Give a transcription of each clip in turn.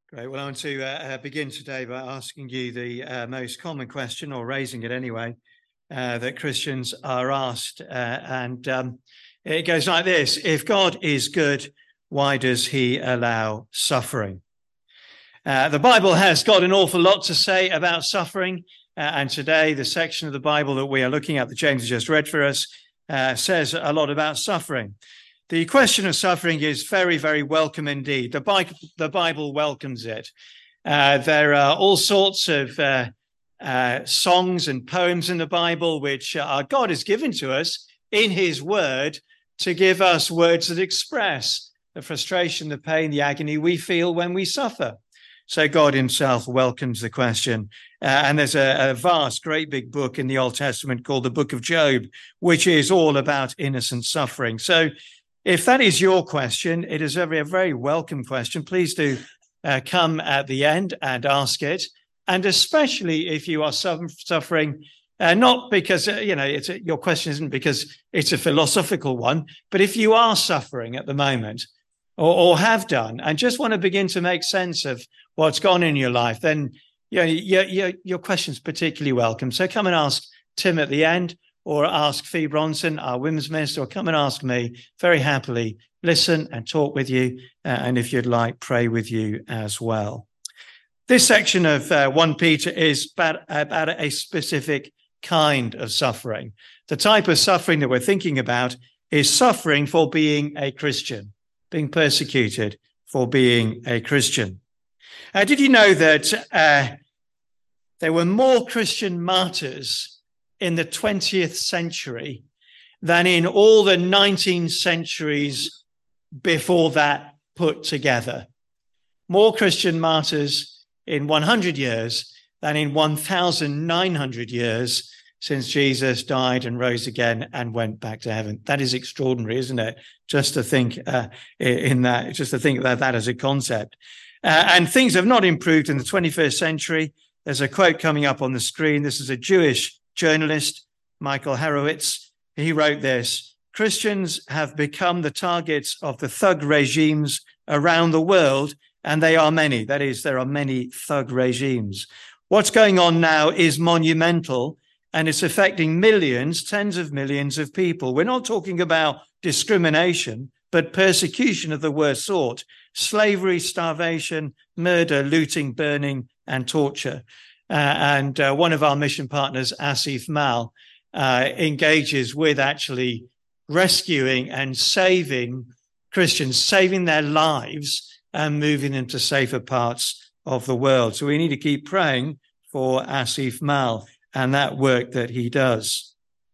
Great. Well, I want to begin today by asking you the most common question, or raising it anyway, that Christians are asked. It goes like this: if God is good, why does he allow suffering? The Bible has got an awful lot to say about suffering. And today, the section of the Bible that we are looking at, that James just read for us, says a lot about suffering. The question of suffering is very, very welcome indeed. The Bible welcomes it. There are all sorts of songs and poems in the Bible which God has given to us in his word to give us words that express the frustration, the pain, the agony we feel when we suffer. So God himself welcomes the question. And there's a vast, great big book in the Old Testament called the Book of Job, which is all about innocent suffering. So if that is your question, it is a very welcome question. Please do come at the end and ask it. And especially if you are suffering, not because, your question isn't because it's a philosophical one, but if you are suffering at the moment or have done and just want to begin to make sense of what's gone in your life, then your question's particularly welcome. So come and ask Tim at the end, or ask Fee Bronson, our women's minister, or come and ask me. Very happily listen and talk with you, and if you'd like, pray with you as well. This section of 1 Peter is about a specific kind of suffering. The type of suffering that we're thinking about is suffering for being a Christian, being persecuted for being a Christian. Did you know that there were more Christian martyrs in the 20th century than in all the 19 centuries before that put together? More Christian martyrs in 100 years than in 1,900 years since Jesus died and rose again and went back to heaven. That is extraordinary, isn't it? Just to think about that as a concept. And things have not improved in the 21st century. There's a quote coming up on the screen. This is a Jewish journalist, Michael Horowitz. He wrote this: Christians have become the targets of the thug regimes around the world, and they are many. That is, there are many thug regimes. What's going on now is monumental, and it's affecting millions, tens of millions of people. We're not talking about discrimination, but persecution of the worst sort: slavery, starvation, murder, looting, burning, and torture. And one of our mission partners, Asif Mal, engages with actually rescuing and saving Christians, saving their lives and moving them to safer parts of the world. So we need to keep praying for Asif Mal and that work that he does.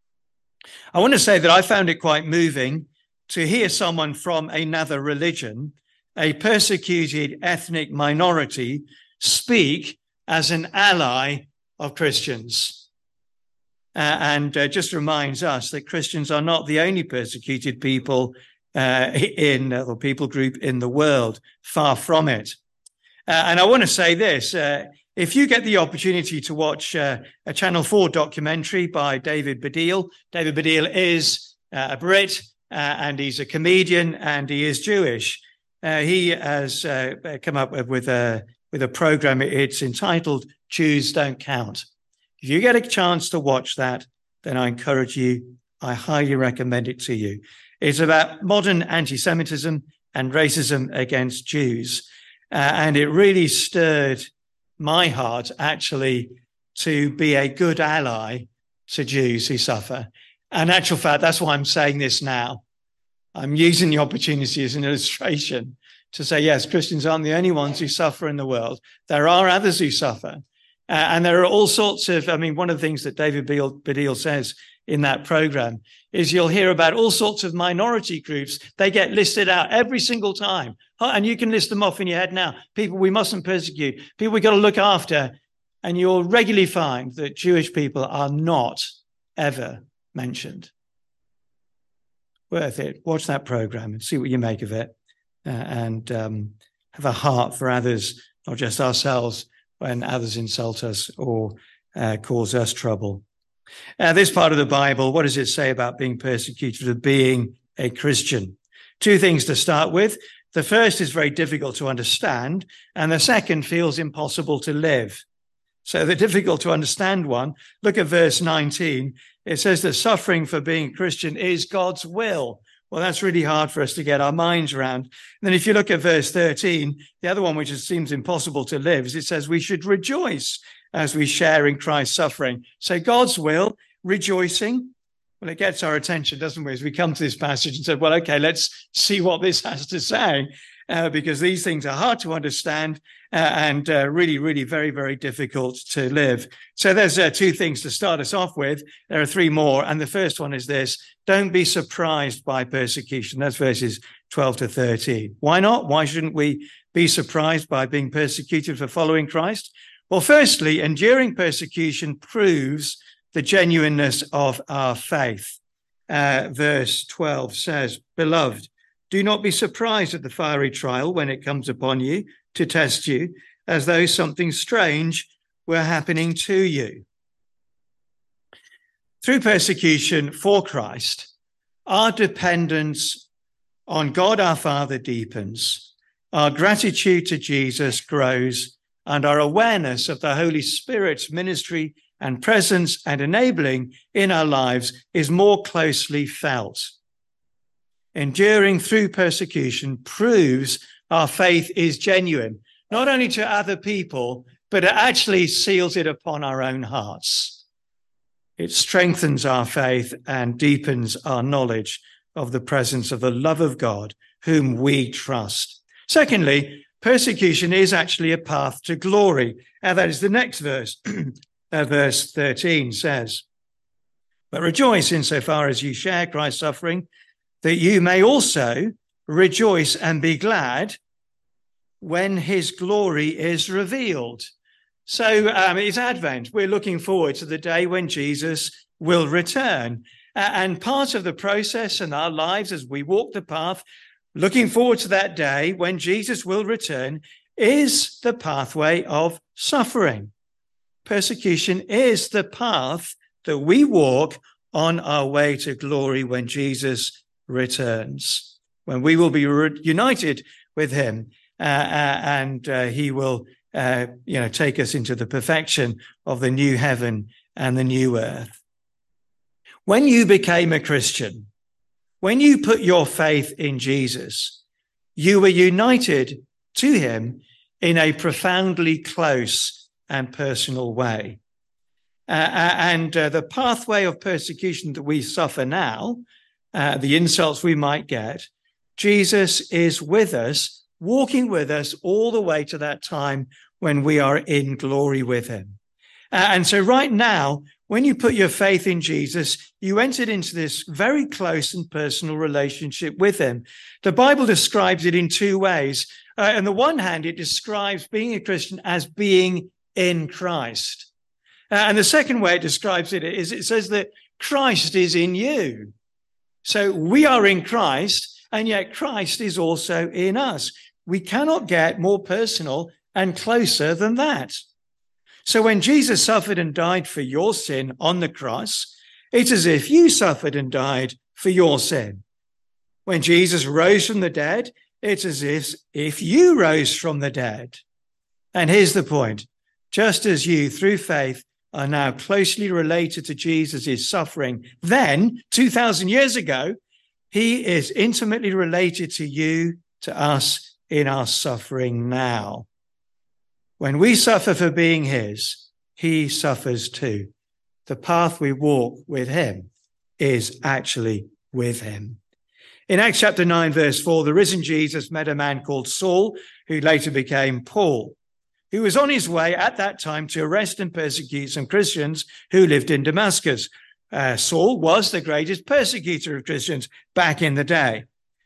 I want to say that I found it quite moving to hear someone from another religion, a persecuted ethnic minority, speak as an ally of Christians. And just reminds us that Christians are not the only persecuted people or people group in the world. Far from it. And I want to say this: if you get the opportunity to watch a Channel 4 documentary by David Baddiel. David Baddiel is a Brit, and he's a comedian, and he is Jewish. He has come up with a program. It's entitled Jews Don't Count. If you get a chance to watch that, then I encourage you, I highly recommend it to you. It's about modern anti-Semitism and racism against Jews. And it really stirred my heart, actually, to be a good ally to Jews who suffer. And in actual fact, that's why I'm saying this now. I'm using the opportunity as an illustration to say, yes, Christians aren't the only ones who suffer in the world. There are others who suffer. And there are all sorts of, one of the things that David Baddiel says in that program is you'll hear about all sorts of minority groups. They get listed out every single time. And you can list them off in your head now. People we mustn't persecute, people we've got to look after. And you'll regularly find that Jewish people are not ever mentioned. Worth it. Watch that program and see what you make of it. And have a heart for others, not just ourselves, when others insult us or cause us trouble. This part of the Bible, what does it say about being persecuted or being a Christian? Two things to start with. The first is very difficult to understand, and the second feels impossible to live. So the difficult to understand one, look at verse 19. It says that suffering for being a Christian is God's will. Well, that's really hard for us to get our minds around. And then if you look at verse 13, the other one which seems impossible to live is it says we should rejoice as we share in Christ's suffering. So God's will, rejoicing, well, it gets our attention, doesn't it, as we come to this passage and said, well, okay, let's see what this has to say, because these things are hard to understand and really, really very, very difficult to live. So there's two things to start us off with. There are three more. And the first one is this: don't be surprised by persecution. That's verses 12 to 13. Why not? Why shouldn't we be surprised by being persecuted for following Christ? Well, firstly, enduring persecution proves the genuineness of our faith. Verse 12 says, "Beloved, do not be surprised at the fiery trial when it comes upon you to test you, as though something strange were happening to you." Through persecution for Christ, our dependence on God our Father deepens, our gratitude to Jesus grows, and our awareness of the Holy Spirit's ministry and presence and enabling in our lives is more closely felt. Enduring through persecution proves our faith is genuine, not only to other people, but it actually seals it upon our own hearts. It strengthens our faith and deepens our knowledge of the presence of the love of God, whom we trust. Secondly, persecution is actually a path to glory. And that is the next verse. Verse 13 says, "But rejoice insofar as you share Christ's suffering, that you may also rejoice and be glad when his glory is revealed." So it's Advent. We're looking forward to the day when Jesus will return. And part of the process in our lives as we walk the path, looking forward to that day when Jesus will return, is the pathway of suffering. Persecution is the path that we walk on our way to glory when Jesus returns, when we will be united with him and he will take us into the perfection of the new heaven and the new earth. When you became a Christian, when you put your faith in Jesus, you were united to him in a profoundly close and personal way. The pathway of persecution that we suffer now, the insults we might get, Jesus is with us, walking with us all the way to that time when we are in glory with him. And so right now, when you put your faith in Jesus, you entered into this very close and personal relationship with him. The Bible describes it in two ways. On the one hand, it describes being a Christian as being in Christ. And the second way it describes it is it says that Christ is in you. So we are in Christ, and yet Christ is also in us. We cannot get more personal and closer than that. So when Jesus suffered and died for your sin on the cross, it's as if you suffered and died for your sin. When Jesus rose from the dead, it's as if you rose from the dead. And here's the point. Just as you, through faith, are now closely related to Jesus' suffering, then, 2,000 years ago, he is intimately related to you, to us, in our suffering now. When we suffer for being his, he suffers too. The path we walk with him is actually with him. In Acts chapter 9, verse 4, the risen Jesus met a man called Saul, who later became Paul, who was on his way at that time to arrest and persecute some Christians who lived in Damascus. Saul was the greatest persecutor of Christians back in the day.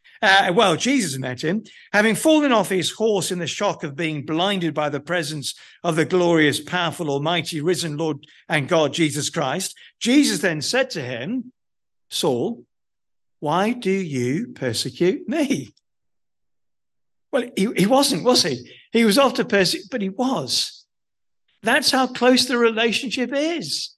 Jesus met him, having fallen off his horse in the shock of being blinded by the presence of the glorious, powerful, almighty, risen Lord and God, Jesus Christ. Jesus then said to him, "Saul, why do you persecute me?" Well, he wasn't, was he? He was off to persecute, but he was. That's how close the relationship is.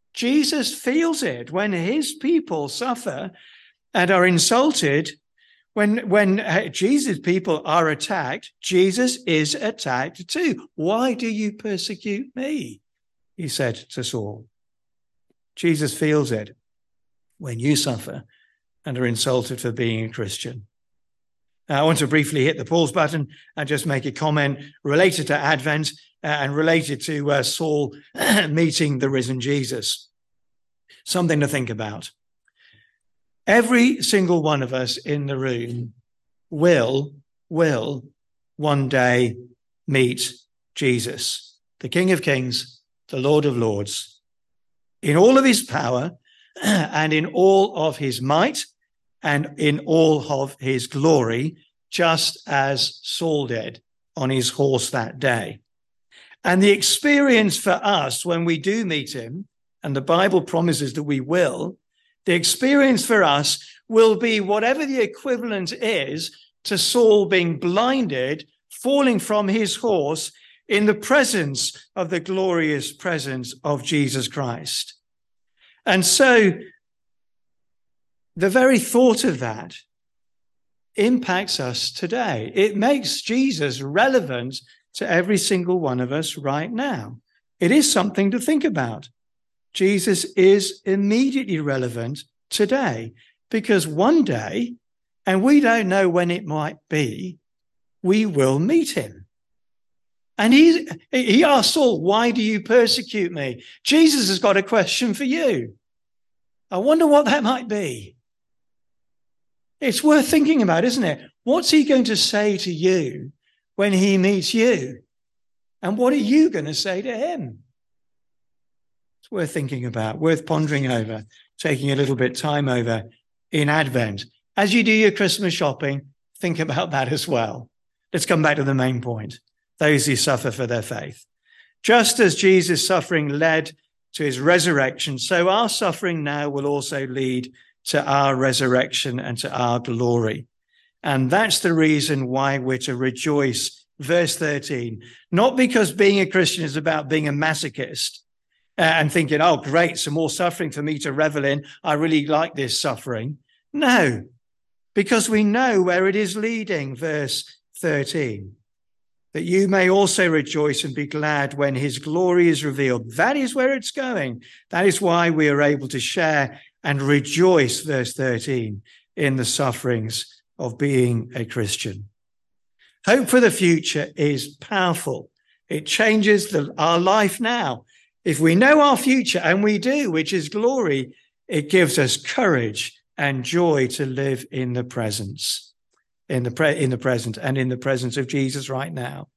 Jesus feels it when his people suffer and are insulted. When Jesus' people are attacked, Jesus is attacked too. Why do you persecute me? He said to Saul. Jesus feels it when you suffer and are insulted for being a Christian. Now, I want to briefly hit the pause button and just make a comment related to Advent and related to Saul meeting the risen Jesus. Something to think about. Every single one of us in the room will one day meet Jesus, the King of Kings, the Lord of Lords, in all of his power and in all of his might and in all of his glory, just as Saul did on his horse that day. And the experience for us when we do meet him, and the Bible promises that we will, the experience for us will be whatever the equivalent is to Saul being blinded, falling from his horse in the presence of the glorious presence of Jesus Christ. And so the very thought of that impacts us today. It makes Jesus relevant to every single one of us right now. It is something to think about. Jesus is immediately relevant today because one day, and we don't know when it might be, we will meet him. And he asked Saul, why do you persecute me? Jesus has got a question for you. I wonder what that might be. It's worth thinking about, isn't it? What's he going to say to you when he meets you? And what are you going to say to him? It's worth thinking about, worth pondering over, taking a little bit time over in Advent. As you do your Christmas shopping, think about that as well. Let's come back to the main point. Those who suffer for their faith. Just as Jesus' suffering led to his resurrection, so our suffering now will also lead to our resurrection and to our glory. And that's the reason why we're to rejoice. Verse 13, not because being a Christian is about being a masochist and thinking, oh, great, some more suffering for me to revel in. I really like this suffering. No, because we know where it is leading. Verse 13, that you may also rejoice and be glad when his glory is revealed. That is where it's going. That is why we are able to share and rejoice, verse 13, in the sufferings of being a Christian. Hope for the future is powerful. It changes our life now. If we know our future, and we do, which is glory, it gives us courage and joy to live in the presence, in the present and in the presence of Jesus right now.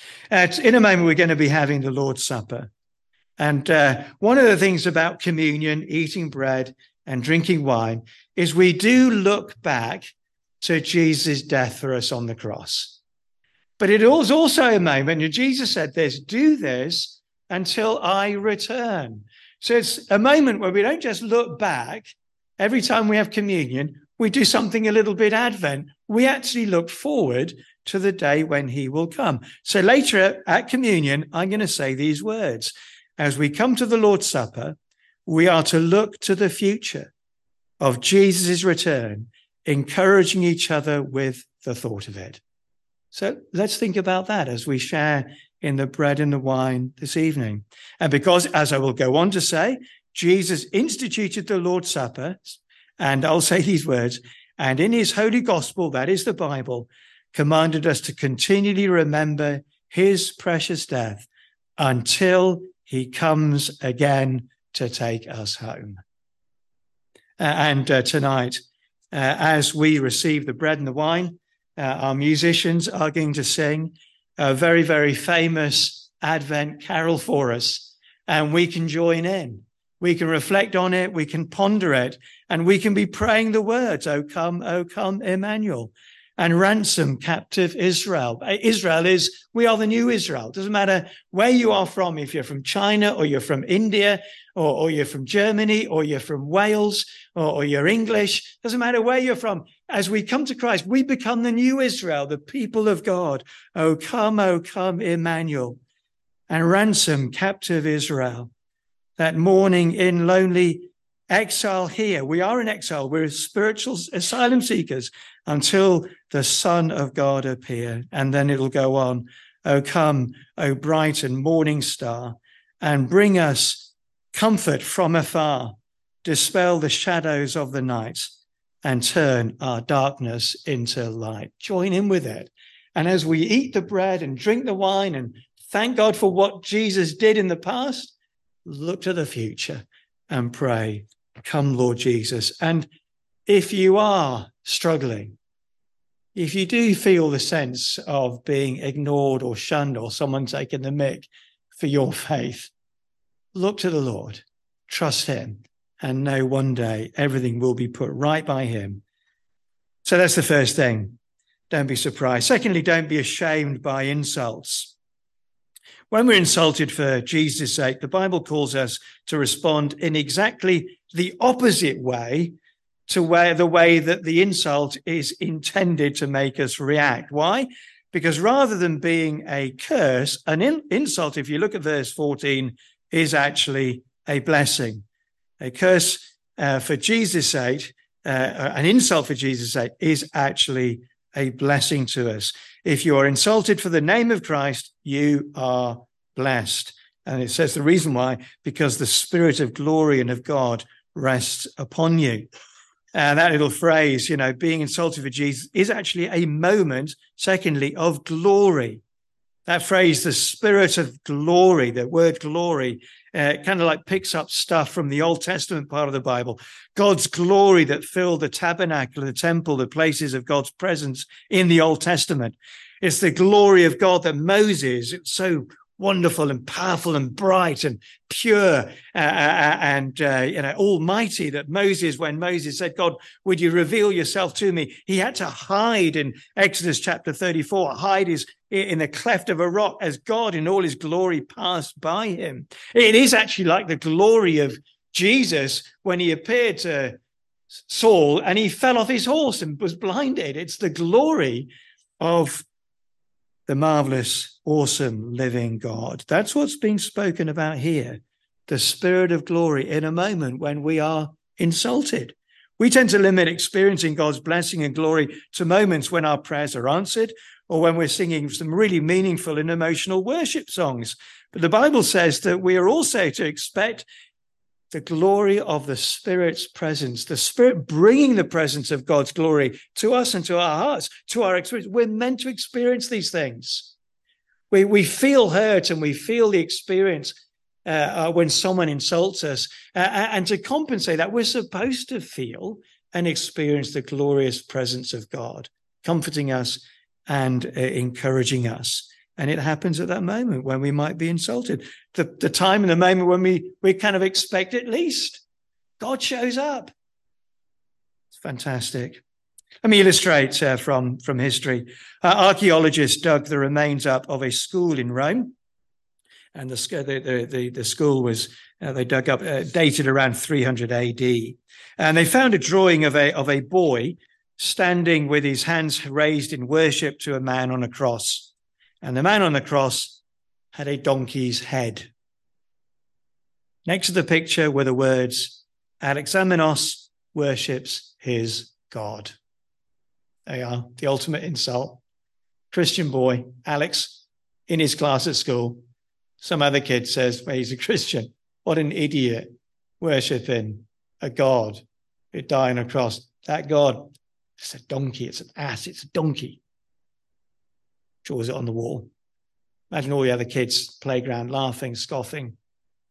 In a moment, we're going to be having the Lord's Supper. And one of the things about communion, eating bread and drinking wine, is we do look back to Jesus' death for us on the cross. But it was also a moment, and Jesus said this, do this until I return. So it's a moment where we don't just look back. Every time we have communion, we do something a little bit Advent. We actually look forward to the day when he will come. So later at communion, I'm going to say these words. As we come to the Lord's Supper, we are to look to the future of Jesus' return, encouraging each other with the thought of it. So let's think about that as we share in the bread and the wine this evening. And because, as I will go on to say, Jesus instituted the Lord's Supper, and I'll say these words, and in his holy gospel, that is the Bible, commanded us to continually remember his precious death until he comes again to take us home. And tonight, as we receive the bread and the wine, our musicians are going to sing a very, very famous Advent carol for us, and we can join in. We can reflect on it, we can ponder it, and we can be praying the words, O come, Emmanuel, and ransom captive Israel. We are the new Israel. It doesn't matter where you are from, if you're from China or you're from India or you're from Germany or you're from Wales or you're English. Doesn't matter where you're from. As we come to Christ, we become the new Israel, the people of God. O come, Emmanuel, and ransom captive Israel. That mourning in lonely exile here. We are in exile. We're spiritual asylum seekers until the Son of God appear. And then it'll go on. O come, O bright and morning star, and bring us comfort from afar. Dispel the shadows of the night and turn our darkness into light. Join in with it. And as we eat the bread and drink the wine and thank God for what Jesus did in the past, look to the future and pray, come, Lord Jesus. And if you are struggling, if you do feel the sense of being ignored or shunned or someone taking the mick for your faith, look to the Lord, trust him, and know one day everything will be put right by him. So that's the first thing. Don't be surprised. Secondly, don't be ashamed by insults. When we're insulted for Jesus' sake, the Bible calls us to respond in exactly the opposite way to the way that the insult is intended to make us react. Why? Because rather than being a curse, an insult, if you look at verse 14, is actually a blessing. A curse for Jesus' sake, an insult for Jesus' sake, is actually a blessing to us. If you are insulted for the name of Christ, you are blessed. And it says the reason why, because the Spirit of glory and of God rests upon you. And that little phrase, being insulted for Jesus is actually a moment, secondly, of glory. That phrase, the Spirit of glory, the word glory, kind of like picks up stuff from the Old Testament part of the Bible. God's glory that filled the tabernacle, the temple, the places of God's presence in the Old Testament. It's the glory of God that Moses, it's so wonderful and powerful and bright and pure and almighty that Moses, when Moses said, God, would you reveal yourself to me? He had to hide in Exodus chapter 34, hide in the cleft of a rock as God in all his glory passed by him. It is actually like the glory of Jesus when he appeared to Saul and he fell off his horse and was blinded. It's the glory of the marvelous, awesome, living God. That's what's being spoken about here. The Spirit of glory in a moment when we are insulted. We tend to limit experiencing God's blessing and glory to moments when our prayers are answered or when we're singing some really meaningful and emotional worship songs. But the Bible says that we are also to expect the glory of the Spirit's presence, the Spirit bringing the presence of God's glory to us and to our hearts, to our experience. We're meant to experience these things. We feel hurt and we feel the experience when someone insults us. And to compensate that, we're supposed to feel and experience the glorious presence of God, comforting us and encouraging us. And it happens at that moment when we might be insulted. The time and the moment when we kind of expect it least. God shows up. It's fantastic. Let me illustrate from history. Archaeologists dug the remains up of a school in Rome. And the school was, they dug up, dated around 300 AD. And they found a drawing of a boy standing with his hands raised in worship to a man on a cross. And the man on the cross had a donkey's head. Next to the picture were the words, Alexamenos worships his God. They are the ultimate insult. Christian boy, Alex, in his class at school. Some other kid says, well, he's a Christian. What an idiot, worshipping a God who died on a cross. That God, it's a donkey, it's an ass, it's a donkey. Draws it on the wall. Imagine all the other kids playground laughing, scoffing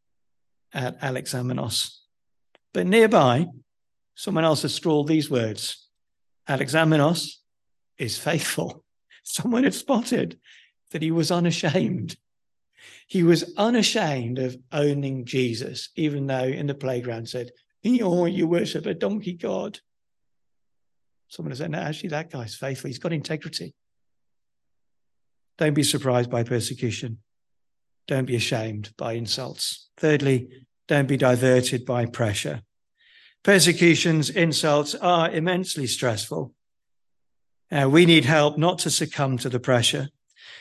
at Alexamenos. But nearby, someone else has scrawled these words. Alexamenos is faithful. Someone had spotted that he was unashamed. He was unashamed of owning Jesus, even though in the playground said, you worship a donkey god. Someone has said, no, actually that guy's faithful. He's got integrity. Don't be surprised by persecution. Don't be ashamed by insults. Thirdly, don't be diverted by pressure. Persecutions, insults are immensely stressful. We need help not to succumb to the pressure.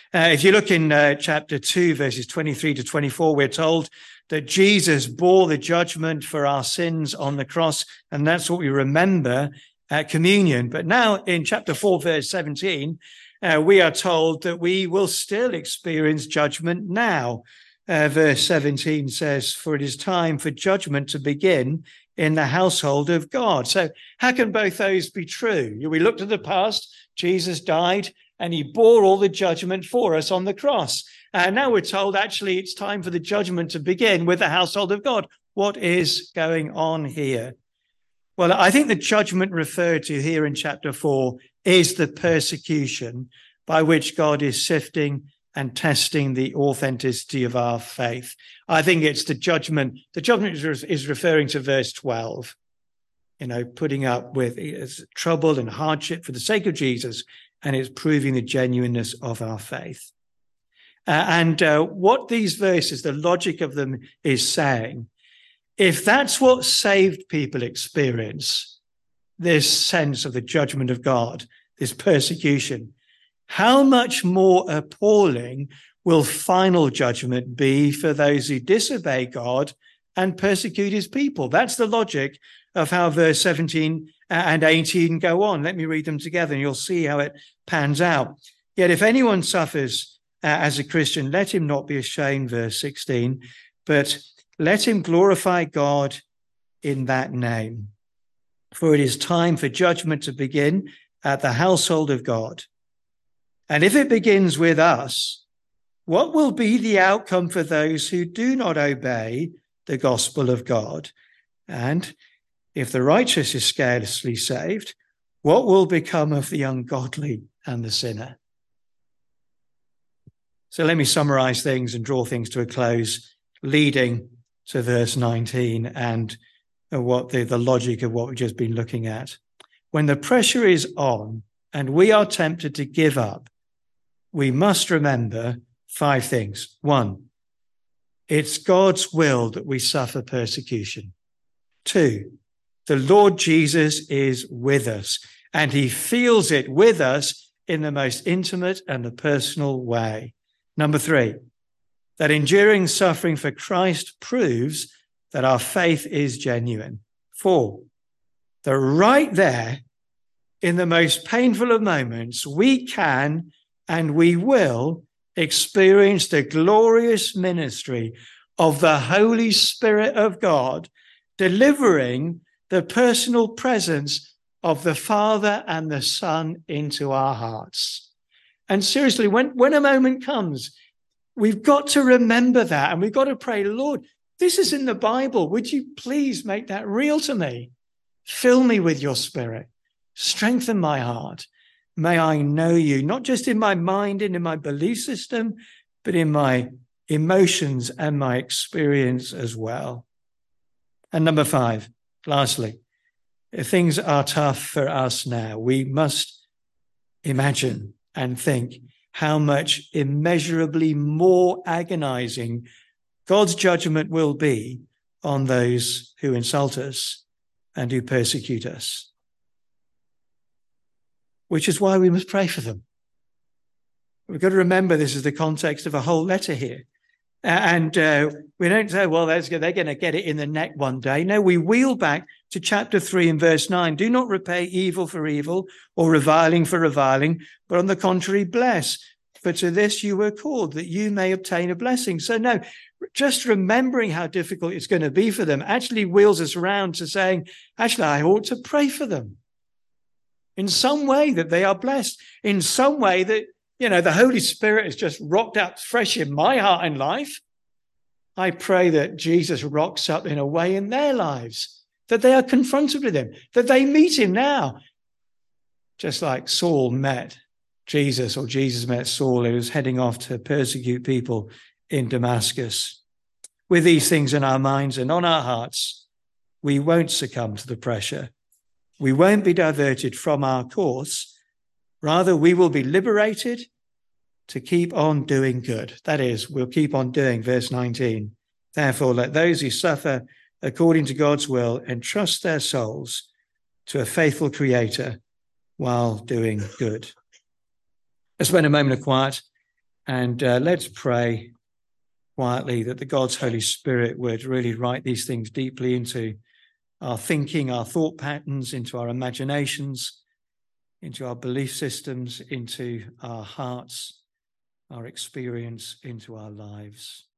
If you look in chapter 2, verses 23 to 24, we're told that Jesus bore the judgment for our sins on the cross, and that's what we remember at communion. But now in chapter 4, verse 17, we are told that we will still experience judgment now. Verse 17 says, "For it is time for judgment to begin in the household of God." So how can both those be true? We looked at the past, Jesus died, and he bore all the judgment for us on the cross. And now we're told, actually, it's time for the judgment to begin with the household of God. What is going on here? Well, I think the judgment referred to here in chapter 4 is the persecution by which God is sifting and testing the authenticity of our faith. I think it's the judgment. The judgment is referring to verse 12, putting up with trouble and hardship for the sake of Jesus, and it's proving the genuineness of our faith. And what these verses, the logic of them is saying, if that's what saved people experience, this sense of the judgment of God, this persecution, how much more appalling will final judgment be for those who disobey God and persecute his people? That's the logic of how verse 17 and 18 go on. Let me read them together and you'll see how it pans out. "Yet if anyone suffers as a Christian, let him not be ashamed," verse 16, "but let him glorify God in that name. For it is time for judgment to begin at the household of God. And if it begins with us, what will be the outcome for those who do not obey the gospel of God? And if the righteous is scarcely saved, what will become of the ungodly and the sinner?" So let me summarize things and draw things to a close, leading to verse 19 and what the logic of what we've just been looking at. When the pressure is on and we are tempted to give up, we must remember 5 things. 1, it's God's will that we suffer persecution. 2, the Lord Jesus is with us, and he feels it with us in the most intimate and the personal way. 3, that enduring suffering for Christ proves that our faith is genuine. 4, that right there, in the most painful of moments, we can and we will experience the glorious ministry of the Holy Spirit of God, delivering the personal presence of the Father and the Son into our hearts. And seriously, when a moment comes, we've got to remember that, and we've got to pray, Lord, this is in the Bible. Would you please make that real to me? Fill me with your Spirit. Strengthen my heart. May I know you, not just in my mind and in my belief system, but in my emotions and my experience as well. And 5, lastly, if things are tough for us now, we must imagine and think how much immeasurably more agonizing God's judgment will be on those who insult us and who persecute us. Which is why we must pray for them. We've got to remember this is the context of a whole letter here. And we don't say, well, they're going to get it in the neck one day. No, we wheel back to chapter 3 and verse 9. "Do not repay evil for evil or reviling for reviling, but on the contrary, bless. For to this you were called, that you may obtain a blessing." So no, just remembering how difficult it's going to be for them actually wheels us around to saying, actually, I ought to pray for them in some way that they are blessed, in some way that, the Holy Spirit has just rocked up fresh in my heart and life. I pray that Jesus rocks up in a way in their lives, that they are confronted with him, that they meet him now. Just like Saul met Jesus, or Jesus met Saul, who was heading off to persecute people in Damascus. With these things in our minds and on our hearts, we won't succumb to the pressure. We won't be diverted from our course. Rather, we will be liberated to keep on doing good. That is, we'll keep on doing, verse 19. "Therefore, let those who suffer according to God's will entrust their souls to a faithful Creator while doing good." Let's spend a moment of quiet And let's pray quietly that the God's Holy Spirit would really write these things deeply into our thinking, our thought patterns, into our imaginations, into our belief systems, into our hearts, our experience, into our lives.